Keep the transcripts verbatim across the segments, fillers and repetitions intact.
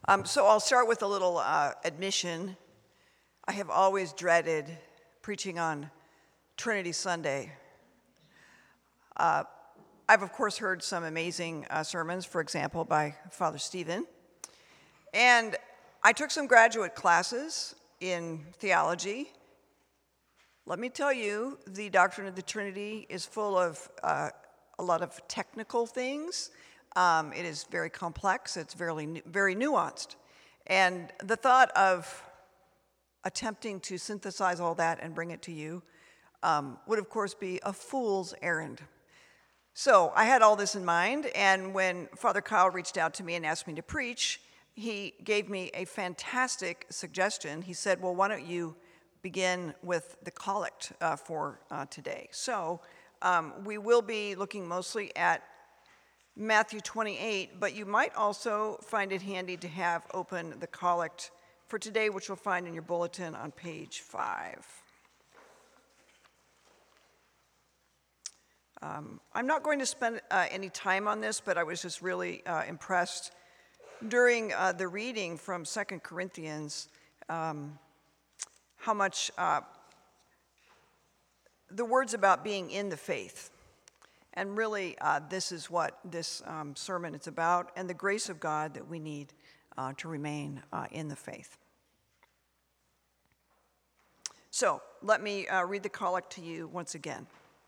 Um, so I'll start with a little uh, admission. I have always dreaded preaching on Trinity Sunday. Uh, I've, of course, heard some amazing uh, sermons, for example, by Father Stephen. And I took some graduate classes in theology. Let me tell you, the doctrine of the Trinity is full of uh, a lot of technical things. Um, it is very complex. It's very, very nuanced. And the thought of attempting to synthesize all that and bring it to you um, would, of course, be a fool's errand. So I had all this in mind, and when Father Kyle reached out to me and asked me to preach, he gave me a fantastic suggestion. He said, well, why don't you begin with the collect uh, for uh, today? So um, we will be looking mostly at Matthew twenty-eight, but you might also find it handy to have open the collect for today, which you'll find in your bulletin on page five. Um, I'm not going to spend uh, any time on this, but I was just really uh, impressed during uh, the reading from Second Corinthians um, how much uh, the words about being in the faith. And really, uh, this is what this um, sermon is about, and the grace of God that we need uh, to remain uh, in the faith. So, let me uh, read the collect to you once again.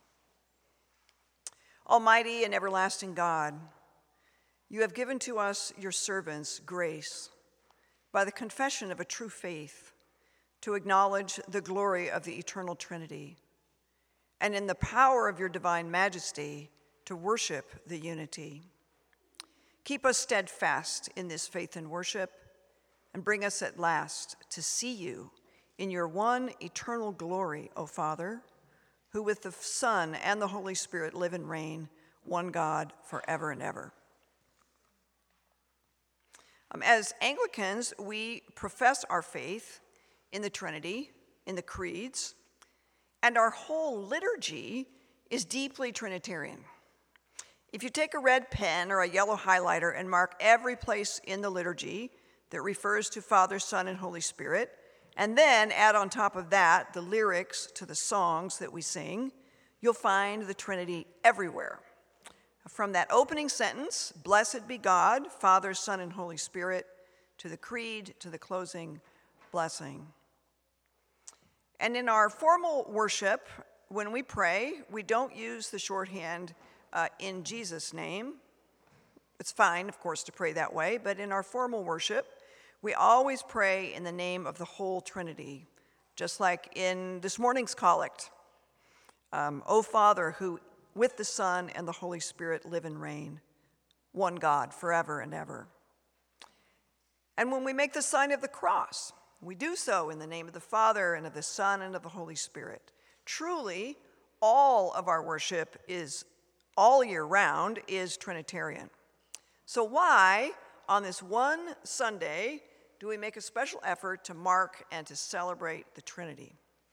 Almighty and everlasting God, you have given to us, your servants, grace by the confession of a true faith to acknowledge the glory of the eternal Trinity, and in the power of your divine majesty to worship the unity. Keep us steadfast in this faith and worship, and bring us at last to see you in your one eternal glory, O Father, who with the Son and the Holy Spirit live and reign, one God, forever and ever. Um, as Anglicans, we profess our faith in the Trinity, in the creeds, and our whole liturgy is deeply Trinitarian. If you take a red pen or a yellow highlighter and mark every place in the liturgy that refers to Father, Son, and Holy Spirit, and then add on top of that the lyrics to the songs that we sing, you'll find the Trinity everywhere. From that opening sentence, blessed be God, Father, Son, and Holy Spirit, to the creed, to the closing blessing. And in our formal worship, when we pray, we don't use the shorthand uh, in Jesus' name. It's fine, of course, to pray that way, but in our formal worship, we always pray in the name of the whole Trinity, just like in this morning's collect. Um, O Father, who with the Son and the Holy Spirit live and reign, one God, forever and ever. And when we make the sign of the cross, we do so in the name of the Father and of the Son and of the Holy Spirit. Truly, all of our worship is, all year round, is Trinitarian. So why, on this one Sunday, do we make a special effort to mark and to celebrate the Trinity?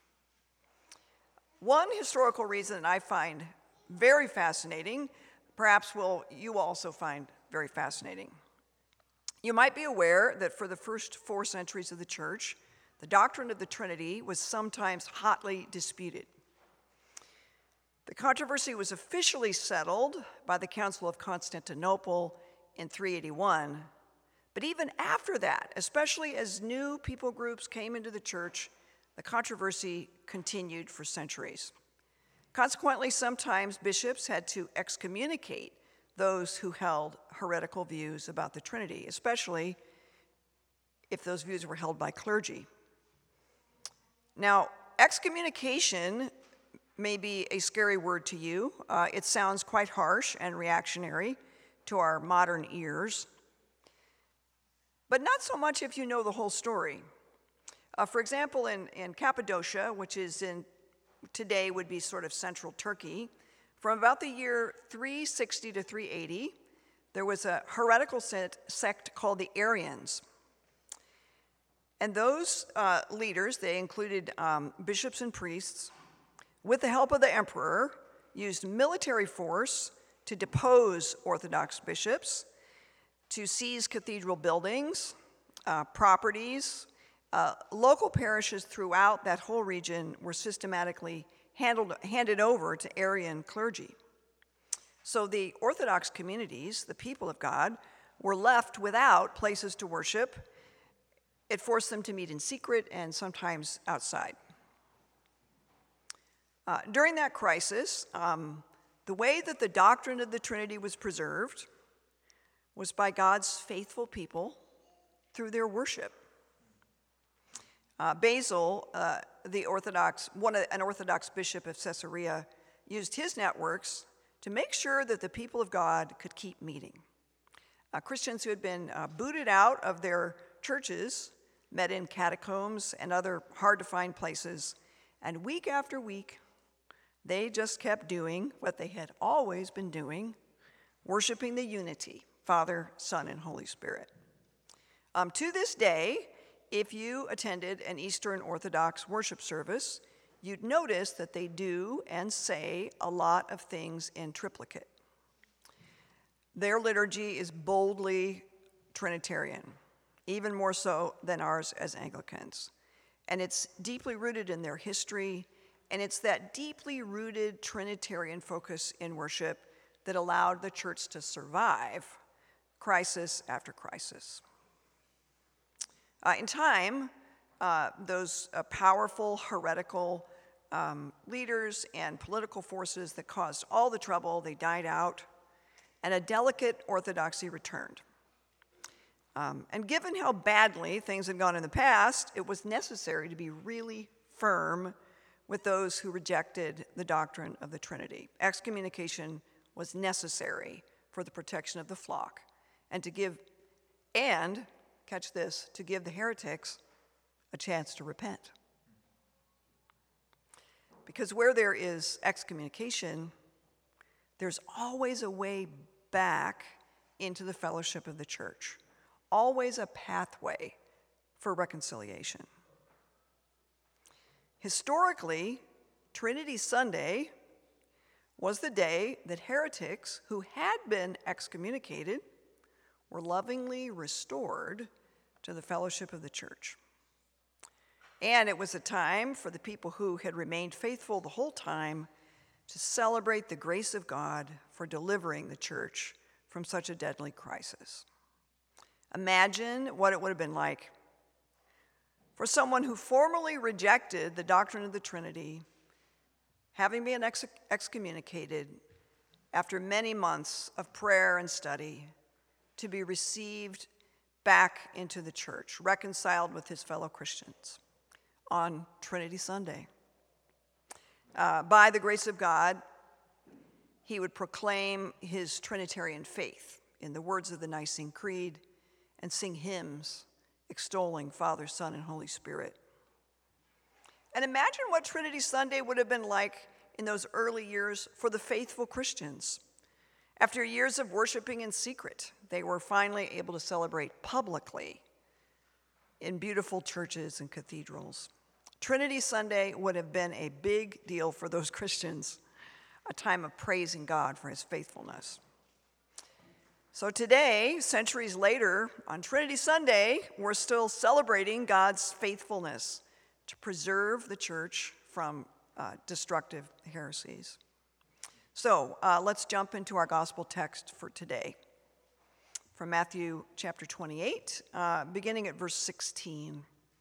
One historical reason that I find very fascinating, perhaps will you also find very fascinating. You might be aware that for the first four centuries of the church, the doctrine of the Trinity was sometimes hotly disputed. The controversy was officially settled by the Council of Constantinople in three eighty-one, but even after that, especially as new people groups came into the church, the controversy continued for centuries. Consequently, sometimes bishops had to excommunicate those who held heretical views about the Trinity, especially if those views were held by clergy. Now, excommunication may be a scary word to you. Uh, it sounds quite harsh and reactionary to our modern ears, but not so much if you know the whole story. Uh, for example, in, in Cappadocia, which is in today would be sort of central Turkey, from about the year three sixty to three eighty, there was a heretical sect called the Arians. And those uh, leaders, they included um, bishops and priests, with the help of the emperor, used military force to depose Orthodox bishops, to seize cathedral buildings, uh, properties. Uh, local parishes throughout that whole region were systematically handled, handed over to Arian clergy. So the Orthodox communities, the people of God, were left without places to worship. It forced them to meet in secret and sometimes outside. Uh, during that crisis, um, the way that the doctrine of the Trinity was preserved was by God's faithful people through their worship. Uh, Basil, uh, the Orthodox, one of, an Orthodox bishop of Caesarea, used his networks to make sure that the people of God could keep meeting. Uh, Christians who had been uh, booted out of their churches met in catacombs and other hard-to-find places, and week after week, they just kept doing what they had always been doing, worshiping the unity, Father, Son, and Holy Spirit. Um, to this day, if you attended an Eastern Orthodox worship service, you'd notice that they do and say a lot of things in triplicate. Their liturgy is boldly Trinitarian, even more so than ours as Anglicans. And it's deeply rooted in their history, and it's that deeply rooted Trinitarian focus in worship that allowed the church to survive crisis after crisis. Uh, in time, uh, those uh, powerful, heretical um, leaders and political forces that caused all the trouble, they died out, and a delicate orthodoxy returned. Um, and given how badly things had gone in the past, it was necessary to be really firm with those who rejected the doctrine of the Trinity. Excommunication was necessary for the protection of the flock, and to give, and catch this, to give the heretics a chance to repent. Because where there is excommunication, there's always a way back into the fellowship of the church, always a pathway for reconciliation. Historically, Trinity Sunday was the day that heretics who had been excommunicated were lovingly restored to the fellowship of the church. And it was a time for the people who had remained faithful the whole time to celebrate the grace of God for delivering the church from such a deadly crisis. Imagine what it would have been like for someone who formally rejected the doctrine of the Trinity, having been ex- excommunicated after many months of prayer and study, to be received back into the church, reconciled with his fellow Christians on Trinity Sunday. Uh, by the grace of God, he would proclaim his Trinitarian faith in the words of the Nicene Creed and sing hymns extolling Father, Son, and Holy Spirit. And imagine what Trinity Sunday would have been like in those early years for the faithful Christians. After years of worshiping in secret, they were finally able to celebrate publicly in beautiful churches and cathedrals. Trinity Sunday would have been a big deal for those Christians, a time of praising God for his faithfulness. So today, centuries later, on Trinity Sunday, we're still celebrating God's faithfulness to preserve the church from uh, destructive heresies. So uh, let's jump into our gospel text for today, from Matthew chapter twenty-eight, uh, beginning at verse sixteen.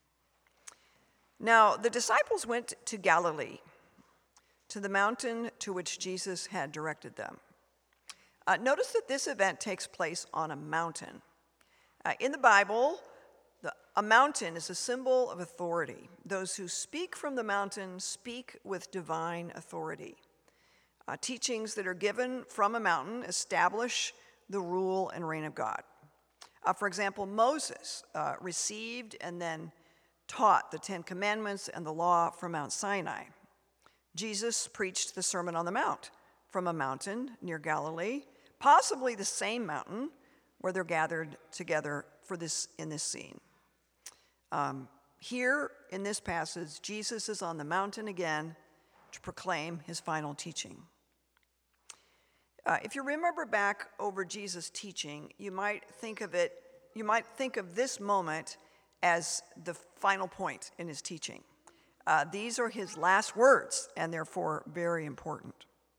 Now the disciples went to Galilee, to the mountain to which Jesus had directed them. Uh, notice that this event takes place on a mountain. Uh, in the Bible, the, a mountain is a symbol of authority. Those who speak from the mountain speak with divine authority. Uh, teachings that are given from a mountain establish the rule and reign of God. Uh, for example, Moses uh, received and then taught the Ten Commandments and the law from Mount Sinai. Jesus preached the Sermon on the Mount from a mountain near Galilee, possibly the same mountain where they're gathered together for this in this scene. Um, here in this passage, Jesus is on the mountain again to proclaim his final teaching. Uh, if you remember back over Jesus' teaching, you might think of it you might think of this moment as the final point in his teaching. Uh, these are his last words, and therefore very important.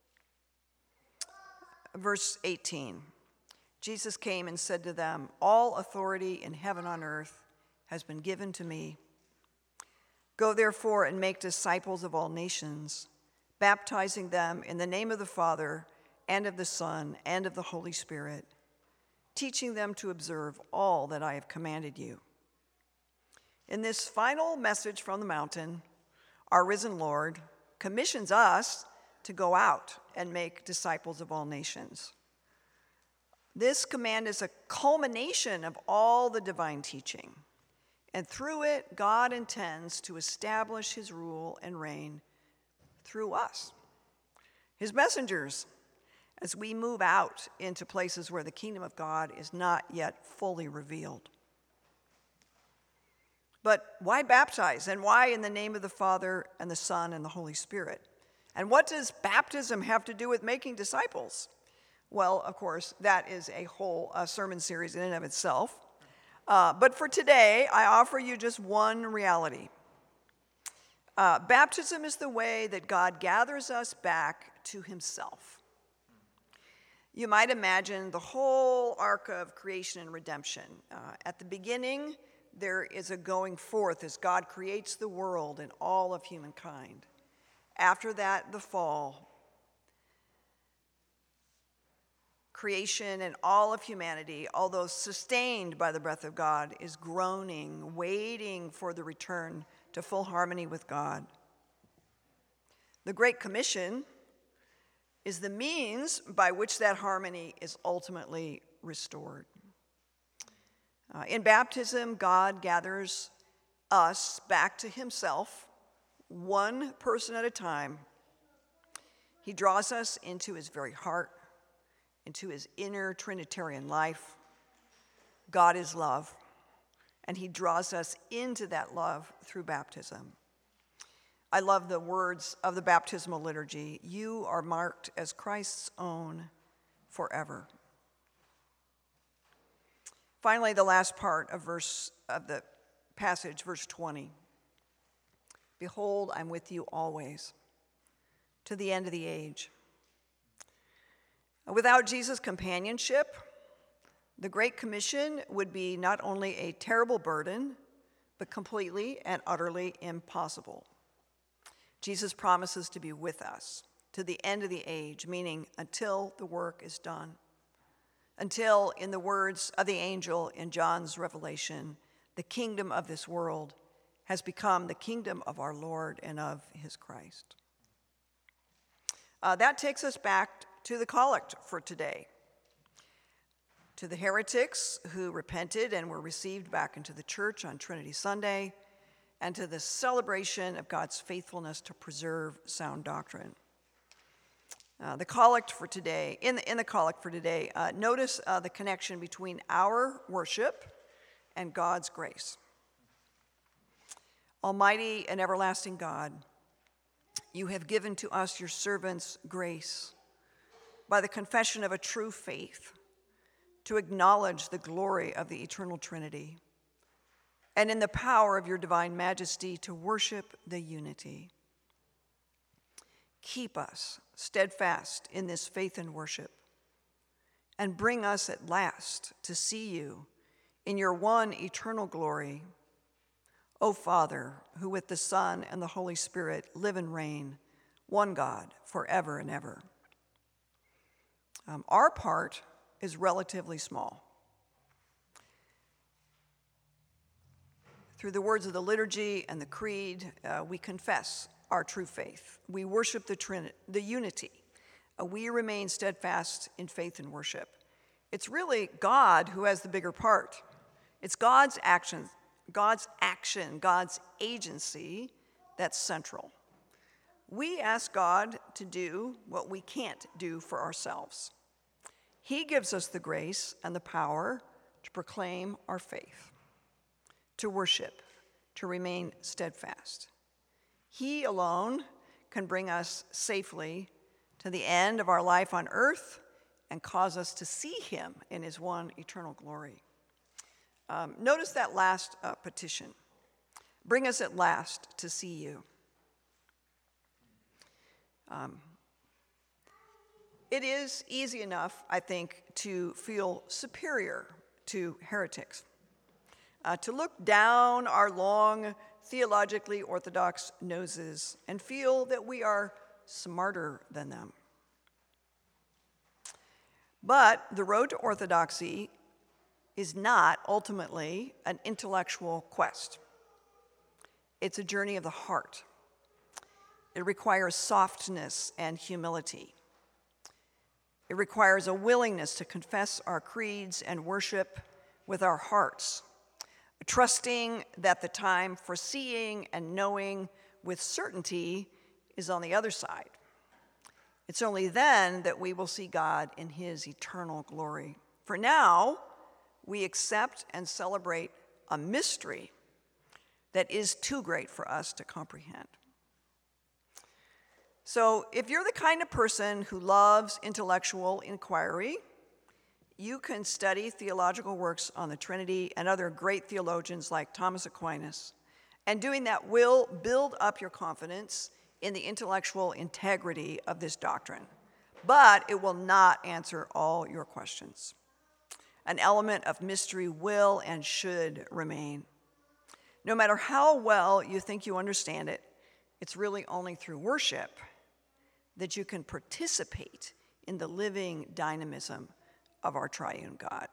Verse eighteen, Jesus came and said to them, "All authority in heaven and on earth has been given to me. Go therefore and make disciples of all nations, baptizing them in the name of the Father and of the Son and of the Holy Spirit, teaching them to observe all that I have commanded you." In this final message from the mountain, our risen Lord commissions us to go out and make disciples of all nations. This command is a culmination of all the divine teaching, and through it, God intends to establish his rule and reign through us, his messengers, as we move out into places where the kingdom of God is not yet fully revealed. But why baptize, and why in the name of the Father and the Son and the Holy Spirit? And what does baptism have to do with making disciples? Well, of course, that is a whole uh, sermon series in and of itself. Uh, but for today, I offer you just one reality. Uh, baptism is the way that God gathers us back to himself. You might imagine the whole arc of creation and redemption. Uh, at the beginning, there is a going forth as God creates the world and all of humankind. After that, the fall. Creation and all of humanity, although sustained by the breath of God, is groaning, waiting for the return to full harmony with God. The Great Commission is the means by which that harmony is ultimately restored. Uh, in baptism, God gathers us back to himself, one person at a time. He draws us into his very heart, into his inner Trinitarian life. God is love, and he draws us into that love through baptism. I love the words of the baptismal liturgy. You are marked as Christ's own forever. Finally, the last part of verse of the passage, verse twenty. Behold, I'm with you always, to the end of the age. Without Jesus' companionship, the Great Commission would be not only a terrible burden, but completely and utterly impossible. Jesus promises to be with us to the end of the age, meaning until the work is done. Until, in the words of the angel in John's Revelation, the kingdom of this world has become the kingdom of our Lord and of his Christ. Uh, that takes us back to the collect for today. To the heretics who repented and were received back into the church on Trinity Sunday, and to the celebration of God's faithfulness to preserve sound doctrine. Uh, the collect for today, in the, in the collect for today, uh, notice uh, the connection between our worship and God's grace. Almighty and everlasting God, you have given to us, your servants, grace by the confession of a true faith to acknowledge the glory of the eternal Trinity, and in the power of your divine majesty to worship the unity. Keep us steadfast in this faith and worship, and bring us at last to see you in your one eternal glory, O Father, who with the Son and the Holy Spirit live and reign, one God, forever and ever. Um, our part is relatively small. Through the words of the liturgy and the creed, uh, we confess our true faith. We worship the Trinity, the unity. Uh, we remain steadfast in faith and worship. It's really God who has the bigger part. It's God's action, God's action, God's agency that's central. We ask God to do what we can't do for ourselves. He gives us the grace and the power to proclaim our faith, to worship, to remain steadfast. He alone can bring us safely to the end of our life on earth and cause us to see him in his one eternal glory. Um, notice that last uh, petition. Bring us at last to see you. Um, it is easy enough, I think, to feel superior to heretics, uh, to look down our long, theologically orthodox noses and feel that we are smarter than them. But the road to orthodoxy is not ultimately an intellectual quest. It's a journey of the heart. It requires softness and humility. It requires a willingness to confess our creeds and worship with our hearts, trusting that the time for seeing and knowing with certainty is on the other side. It's only then that we will see God in his eternal glory. For now, we accept and celebrate a mystery that is too great for us to comprehend. So if you're the kind of person who loves intellectual inquiry, you can study theological works on the Trinity and other great theologians like Thomas Aquinas, and doing that will build up your confidence in the intellectual integrity of this doctrine. But it will not answer all your questions. An element of mystery will and should remain. No matter how well you think you understand it, it's really only through worship that you can participate in the living dynamism of our triune God.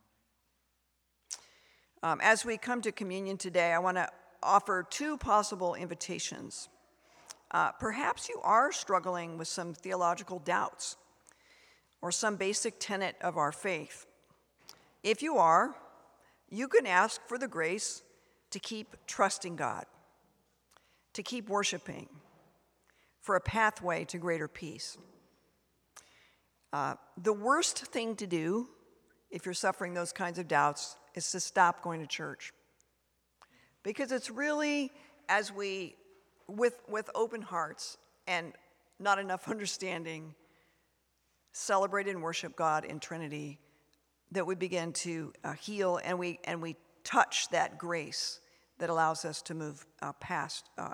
Um, as we come to communion today, I want to offer two possible invitations. Uh, perhaps you are struggling with some theological doubts or some basic tenet of our faith. If you are, you can ask for the grace to keep trusting God, to keep worshiping, for a pathway to greater peace. Uh, the worst thing to do if you're suffering those kinds of doubts is to stop going to church. Because it's really, as we, with, with open hearts and not enough understanding, celebrate and worship God in Trinity, that we begin to uh, heal and we and we touch that grace that allows us to move uh, past uh,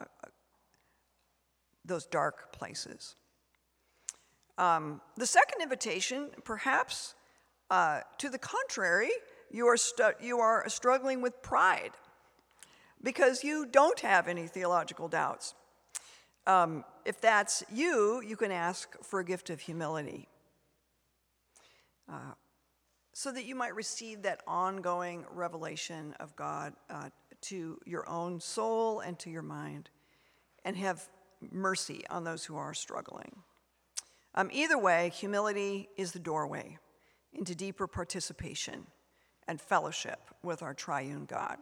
those dark places. Um, the second invitation, perhaps uh, to the contrary, you are stu- you are struggling with pride because you don't have any theological doubts. Um, if that's you, you can ask for a gift of humility. Uh, so that you might receive that ongoing revelation of God uh, to your own soul and to your mind, and have mercy on those who are struggling. Um, either way, humility is the doorway into deeper participation and fellowship with our triune God.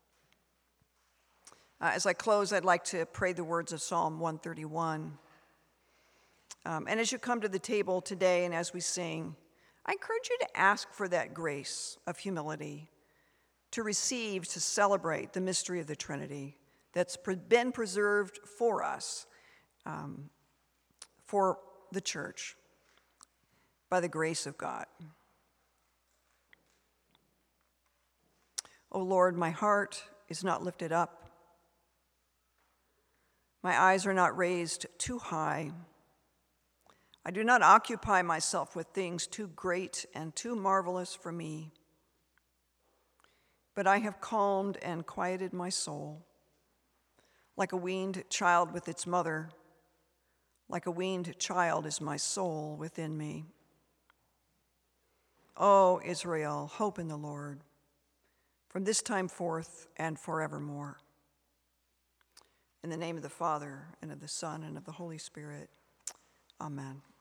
Uh, as I close, I'd like to pray the words of Psalm one thirty-one. Um, and as you come to the table today and as we sing, I encourage you to ask for that grace of humility, to receive, to celebrate the mystery of the Trinity that's been preserved for us, um, for the church, by the grace of God. O Lord, my heart is not lifted up. My eyes are not raised too high. I do not occupy myself with things too great and too marvelous for me. But I have calmed and quieted my soul, like a weaned child with its mother. Like a weaned child is my soul within me. O Israel, hope in the Lord, from this time forth and forevermore. In the name of the Father, and of the Son, and of the Holy Spirit. Amen.